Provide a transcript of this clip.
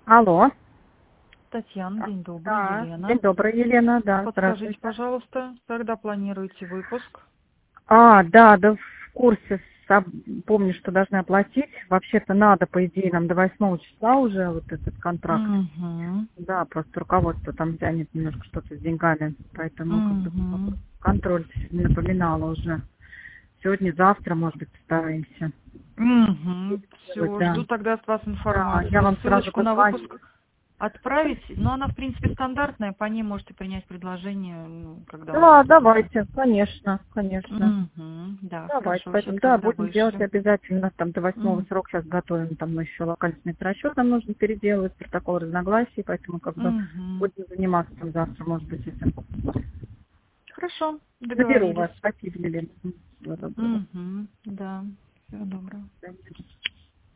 Алло. Татьяна, день добрый, Да, Елена. день добрый, Елена, да, Подскажите, здравствуйте. пожалуйста, когда планируете выпуск? Да, в курсе, помню, что должны оплатить. Вообще-то надо, по идее, нам до 8 числа уже вот этот контракт. Угу. Да, просто руководство там тянет немножко что-то с деньгами, поэтому как бы Угу. контроль напоминала уже. Сегодня, завтра, может быть, постараемся. Угу. Вот, Все, да. жду тогда от вас Да, я информацию. вам сразу Ссылочку на позвоню. выпуск отправить, но она, в принципе, стандартная, по ней можете принять предложение, когда у вас Да, будет. давайте, конечно, конечно. Угу. Да, Давайте, хорошо, сейчас поэтому, да, тогда будем делать вышлю. обязательно, там до 8 Угу. срока сейчас готовим, там еще локальный расчет нам нужно переделывать, протокол разногласий, поэтому как бы будем заниматься там завтра, может быть, если Хорошо, наберу договорились. вас. Спасибо, Елена. Всего доброго. Угу. Да, всего доброго. До свидания.